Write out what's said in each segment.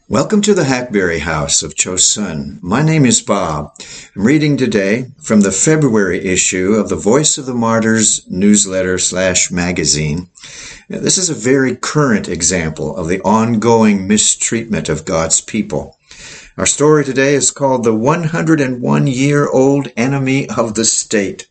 Welcome to the Hackberry House of Chosun. My name is Bob. I'm reading today from the February issue of the Voice of the Martyrs newsletter/magazine. This is a very current example of the ongoing mistreatment of God's people. Our story today is called The 101-Year-Old Enemy of the State.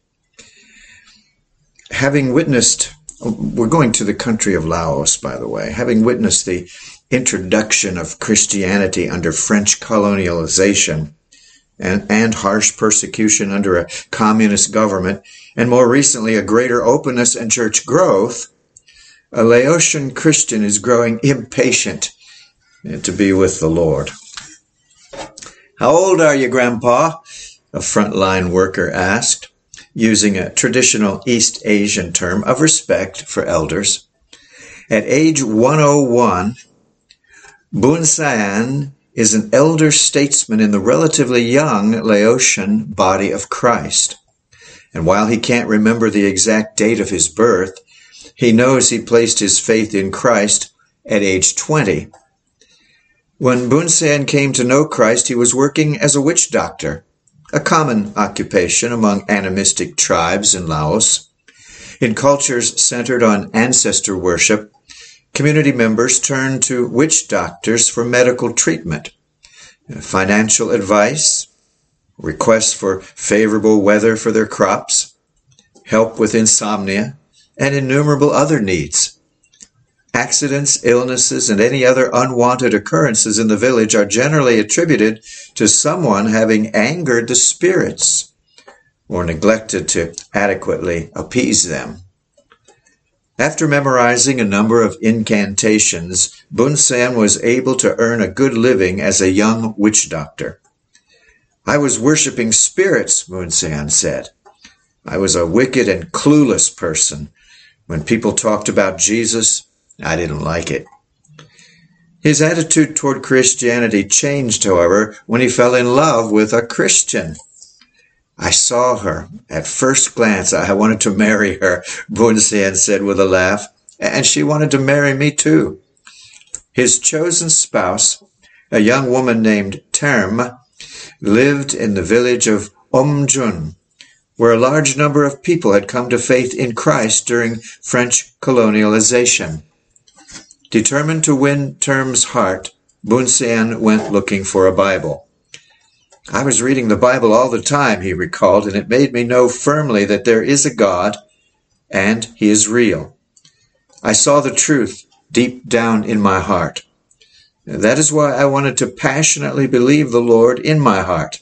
We're going to the country of Laos, by the way, having witnessed the introduction of Christianity under French colonialization and harsh persecution under a communist government, and more recently a greater openness and church growth, a Laotian Christian is growing impatient to be with the Lord. "How old are you, Grandpa?" a frontline worker asked, using a traditional East Asian term of respect for elders. At age 101, Bun Sayan is an elder statesman in the relatively young Laotian body of Christ. And while he can't remember the exact date of his birth, he knows he placed his faith in Christ at age 20. When Bun Sayan came to know Christ, he was working as a witch doctor, a common occupation among animistic tribes in Laos. In cultures centered on ancestor worship, community members turn to witch doctors for medical treatment, financial advice, requests for favorable weather for their crops, help with insomnia, and innumerable other needs. Accidents, illnesses, and any other unwanted occurrences in the village are generally attributed to someone having angered the spirits or neglected to adequately appease them. After memorizing a number of incantations, Bun Sayan was able to earn a good living as a young witch doctor. "I was worshiping spirits," Bun Sayan said. "I was a wicked and clueless person. When people talked about Jesus, I didn't like it." His attitude toward Christianity changed, however, when he fell in love with a Christian. "I saw her. At first glance, I wanted to marry her," Bun Sayan said with a laugh, "and she wanted to marry me too." His chosen spouse, a young woman named Term, lived in the village of Omjun, where a large number of people had come to faith in Christ during French colonialization. Determined to win Term's heart, Bun Sayan went looking for a Bible. "I was reading the Bible all the time," he recalled, "and it made me know firmly that there is a God and he is real. I saw the truth deep down in my heart. That is why I wanted to passionately believe the Lord in my heart."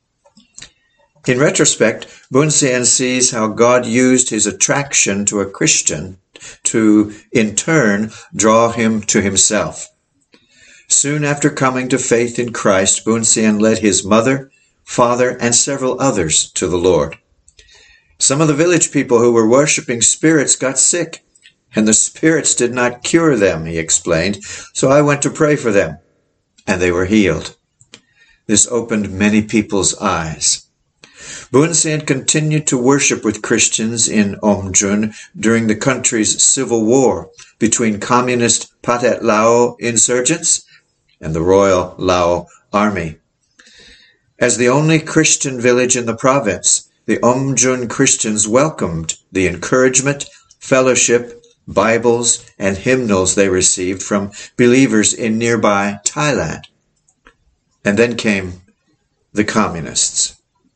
In retrospect, Bun Sayan sees how God used his attraction to a Christian to, in turn, draw him to himself. Soon after coming to faith in Christ, Bun Sayan led his mother, father, and several others to the Lord. Some of the village people who were worshiping spirits got sick, and the spirits did not cure them, he explained, so I went to pray for them, and they were healed. This opened many people's eyes. Bun Sayan continued to worship with Christians in Omjun during the country's civil war between communist Pathet Lao insurgents and the Royal Lao Army. As the only Christian village in the province, the Omjun Christians welcomed the encouragement, fellowship, Bibles, and hymnals they received from believers in nearby Thailand. And then came the communists.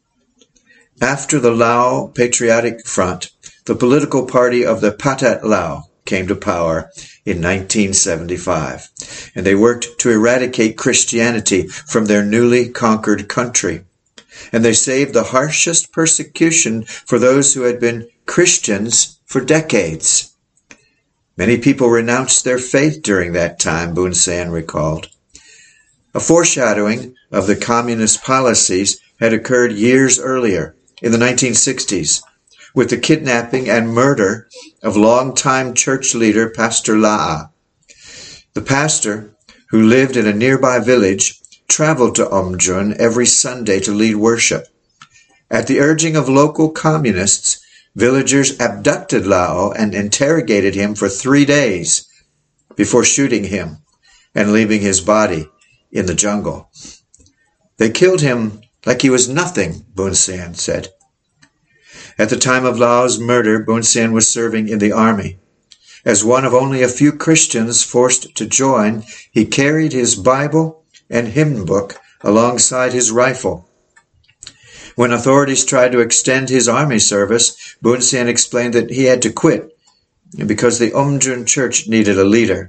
After the Lao Patriotic Front, the political party of the Pathet Lao came to power in 1975, and they worked to eradicate Christianity from their newly conquered country. And they saved the harshest persecution for those who had been Christians for decades. Many people renounced their faith during that time, Bun Sayan recalled. A foreshadowing of the communist policies had occurred years earlier, in the 1960s, with the kidnapping and murder of longtime church leader Pastor La'a. The pastor, who lived in a nearby village, traveled to Omjun every Sunday to lead worship. At the urging of local communists, villagers abducted Lao and interrogated him for 3 days before shooting him and leaving his body in the jungle. They killed him like he was nothing, Bunsen said. At the time of Lao's murder, Bunsen was serving in the army. As one of only a few Christians forced to join, he carried his Bible and hymn book alongside his rifle. When authorities tried to extend his army service, Bunsen explained that he had to quit because the Omjun church needed a leader.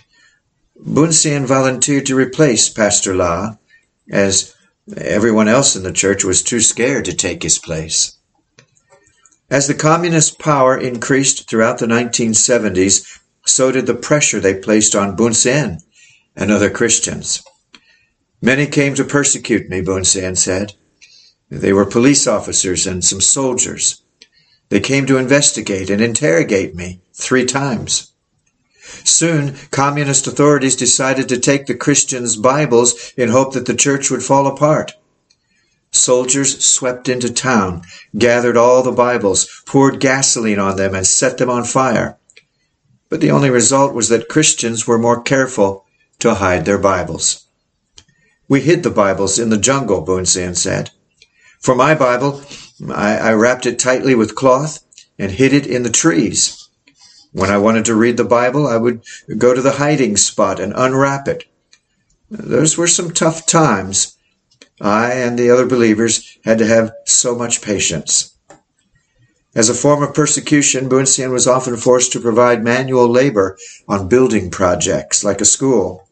Bunsen volunteered to replace Pastor La, as everyone else in the church was too scared to take his place. As the communist power increased throughout the 1970s, so did the pressure they placed on Bunsen and other Christians. Many came to persecute me, Bunsen said. They were police officers and some soldiers. They came to investigate and interrogate me 3 times. Soon, communist authorities decided to take the Christians' Bibles in hope that the church would fall apart. Soldiers swept into town, gathered all the Bibles, poured gasoline on them, and set them on fire. But the only result was that Christians were more careful to hide their Bibles. We hid the Bibles in the jungle, Bunsen said. For my Bible, I wrapped it tightly with cloth and hid it in the trees. When I wanted to read the Bible, I would go to the hiding spot and unwrap it. Those were some tough times. I and the other believers had to have so much patience. As a form of persecution, Bunsen was often forced to provide manual labor on building projects like a school.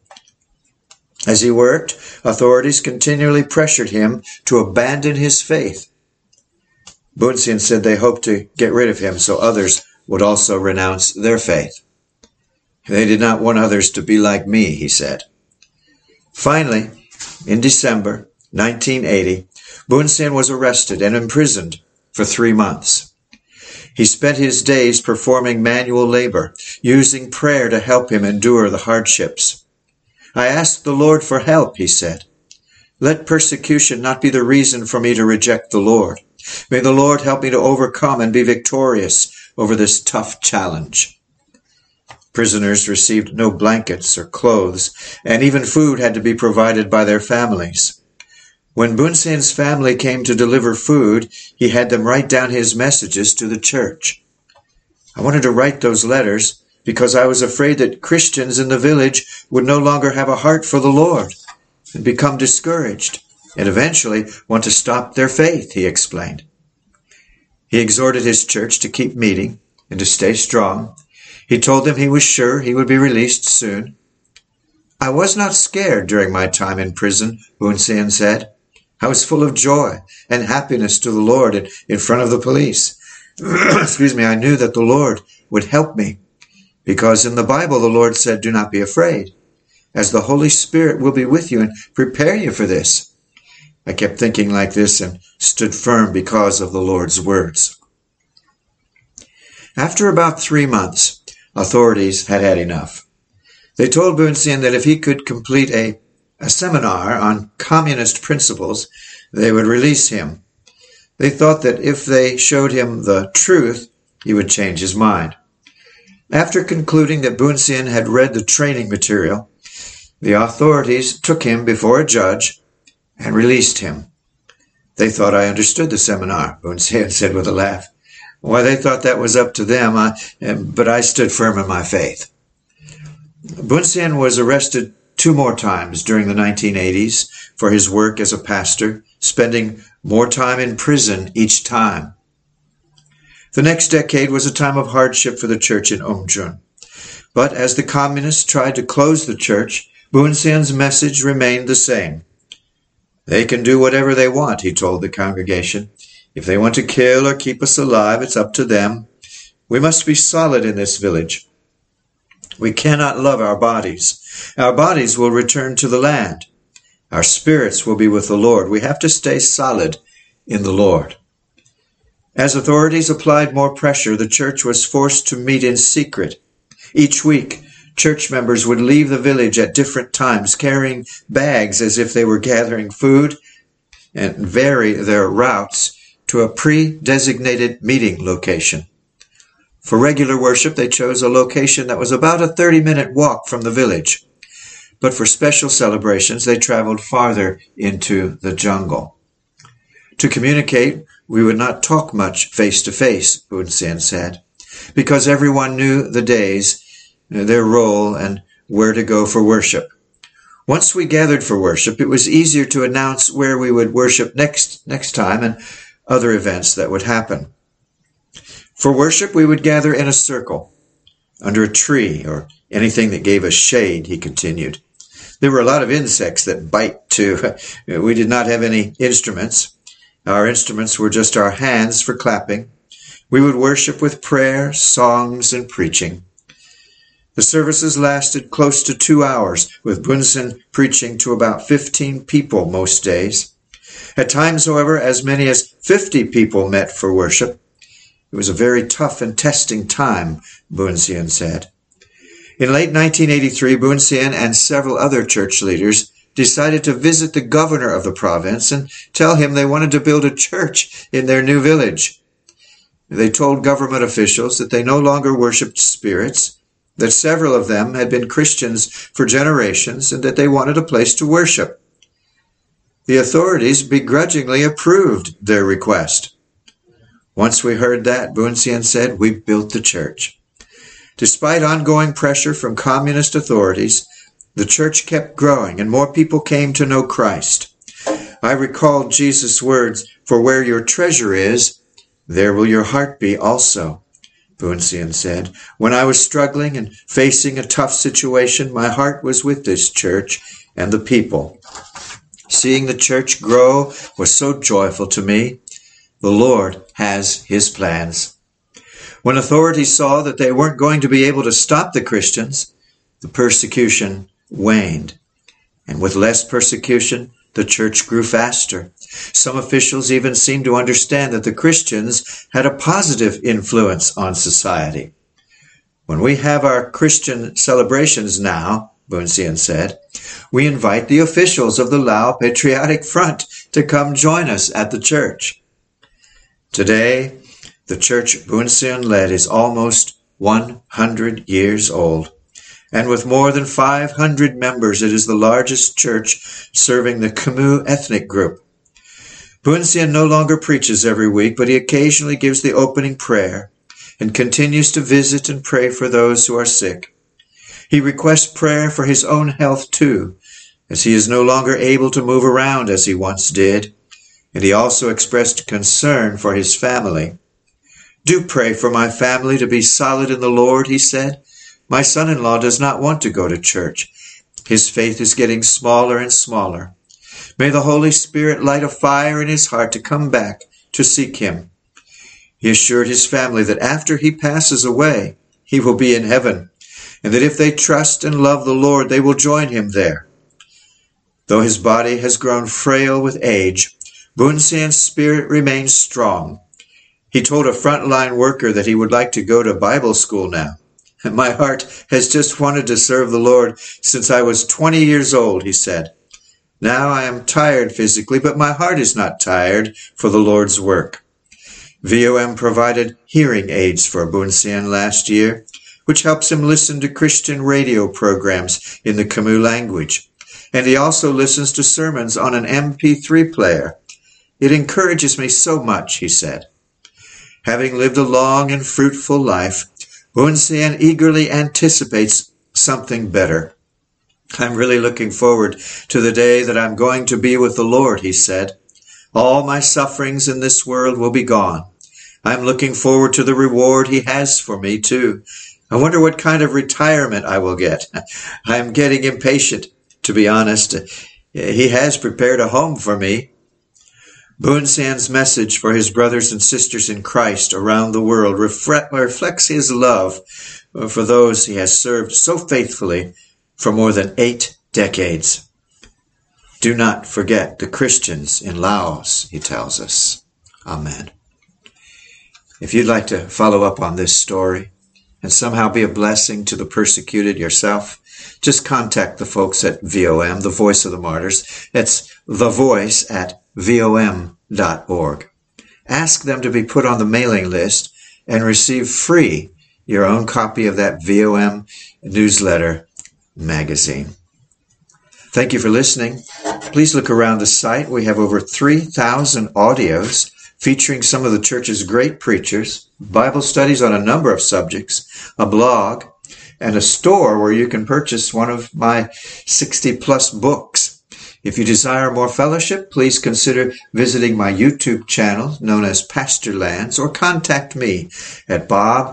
As he worked, authorities continually pressured him to abandon his faith. Bunsen said they hoped to get rid of him so others would also renounce their faith. They did not want others to be like me, he said. Finally, in December 1980, Bunsen was arrested and imprisoned for 3 months. He spent his days performing manual labor, using prayer to help him endure the hardships. I asked the Lord for help, he said. Let persecution not be the reason for me to reject the Lord. May the Lord help me to overcome and be victorious over this tough challenge. Prisoners received no blankets or clothes, and even food had to be provided by their families. When Bunsen's family came to deliver food, he had them write down his messages to the church. I wanted to write those letters because I was afraid that Christians in the village would no longer have a heart for the Lord and become discouraged and eventually want to stop their faith, he explained. He exhorted his church to keep meeting and to stay strong. He told them he was sure he would be released soon. I was not scared during my time in prison, Bunsen said. I was full of joy and happiness to the Lord in front of the police. I knew that the Lord would help me because in the Bible the Lord said, do not be afraid, as the Holy Spirit will be with you and prepare you for this. I kept thinking like this and stood firm because of the Lord's words. After about 3 months, authorities had had enough. They told Bunsen that if he could complete a seminar on communist principles, they would release him. They thought that if they showed him the truth, he would change his mind. After concluding that Bunsen had read the training material, the authorities took him before a judge and released him. They thought I understood the seminar, Bunsen said with a laugh. Why, they thought that was up to them, but I stood firm in my faith. Bunsen was arrested 2 more times during the 1980s for his work as a pastor, spending more time in prison each time. The next decade was a time of hardship for the church in Omjun. But as the communists tried to close the church, Bunsen's message remained the same. They can do whatever they want, he told the congregation. If they want to kill or keep us alive, it's up to them. We must be solid in this village. We cannot love our bodies. Our bodies will return to the land. Our spirits will be with the Lord. We have to stay solid in the Lord. As authorities applied more pressure, the church was forced to meet in secret. Each week, church members would leave the village at different times, carrying bags as if they were gathering food, and vary their routes to a pre-designated meeting location. For regular worship, they chose a location that was about a 30-minute walk from the village. but for special celebrations they traveled farther into the jungle. To communicate, we would not talk much face to face, Bunsen said, because everyone knew the days, their role, and where to go for worship. Once we gathered for worship, it was easier to announce where we would worship next time and other events that would happen. For worship, we would gather in a circle, under a tree or anything that gave us shade, he continued. There were a lot of insects that bite too. We did not have any instruments. Our instruments were just our hands for clapping. We would worship with prayer, songs, and preaching. The services lasted close to 2 hours, with Bunsen preaching to about 15 people most days. At times, however, as many as 50 people met for worship. It was a very tough and testing time, Bunsen said. In late 1983, Bunsen and several other church leaders decided to visit the governor of the province and tell him they wanted to build a church in their new village. They told government officials that they no longer worshipped spirits, that several of them had been Christians for generations, and that they wanted a place to worship. The authorities begrudgingly approved their request. Once we heard that, Bunsen said, we built the church. Despite ongoing pressure from communist authorities, the church kept growing and more people came to know Christ. I recalled Jesus' words, for where your treasure is, there will your heart be also. Bunsen said, when I was struggling and facing a tough situation, my heart was with this church and the people. Seeing the church grow was so joyful to me. The Lord has his plans. When authorities saw that they weren't going to be able to stop the Christians, the persecution waned. And with less persecution, the church grew faster. Some officials even seemed to understand that the Christians had a positive influence on society. When we have our Christian celebrations now, Bunsen said, we invite the officials of the Lao Patriotic Front to come join us at the church. Today, the church Bunsen led is almost 100 years old, and with more than 500 members, it is the largest church serving the Khmu ethnic group. Bunsen no longer preaches every week, but he occasionally gives the opening prayer and continues to visit and pray for those who are sick. He requests prayer for his own health too, as he is no longer able to move around as he once did, and he also expressed concern for his family. Do pray for my family to be solid in the Lord, he said. My son-in-law does not want to go to church. His faith is getting smaller and smaller. May the Holy Spirit light a fire in his heart to come back to seek him. He assured his family that after he passes away, he will be in heaven, and that if they trust and love the Lord, they will join him there. Though his body has grown frail with age, Bunsen's spirit remains strong. He told a frontline worker that he would like to go to Bible school now. My heart has just wanted to serve the Lord since I was 20 years old, he said. Now I am tired physically, but my heart is not tired for the Lord's work. VOM provided hearing aids for Bunsen last year, which helps him listen to Christian radio programs in the Khmu language. And he also listens to sermons on an MP3 player. It encourages me so much, he said. Having lived a long and fruitful life, Bunsen eagerly anticipates something better. I'm really looking forward to the day that I'm going to be with the Lord, he said. All my sufferings in this world will be gone. I'm looking forward to the reward he has for me, too. I wonder what kind of retirement I will get. I'm getting impatient, to be honest. He has prepared a home for me. Bunsen's message for his brothers and sisters in Christ around the world reflects his love for those he has served so faithfully for more than 8 decades. Do not forget the Christians in Laos, he tells us. Amen. If you'd like to follow up on this story and somehow be a blessing to the persecuted yourself, just contact the folks at VOM, the Voice of the Martyrs. That's thevoice@vom.org. Ask them to be put on the mailing list and receive free your own copy of that VOM newsletter magazine. Thank you for listening. Please look around the site. We have over 3,000 audios featuring some of the church's great preachers, Bible studies on a number of subjects, a blog, and a store where you can purchase one of my 60-plus books. If you desire more fellowship, please consider visiting my YouTube channel known as Pastor Lance, or contact me at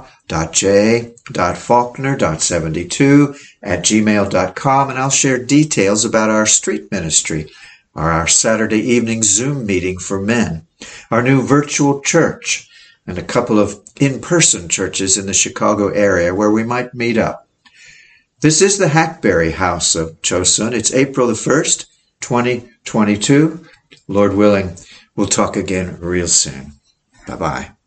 bob.j.faulkner.72@gmail.com, and I'll share details about our street ministry, or our Saturday evening Zoom meeting for men, our new virtual church, and a couple of in-person churches in the Chicago area where we might meet up. This is the Hackberry House of Chosun. It's April the 1st, 2022. Lord willing, we'll talk again real soon. Bye-bye.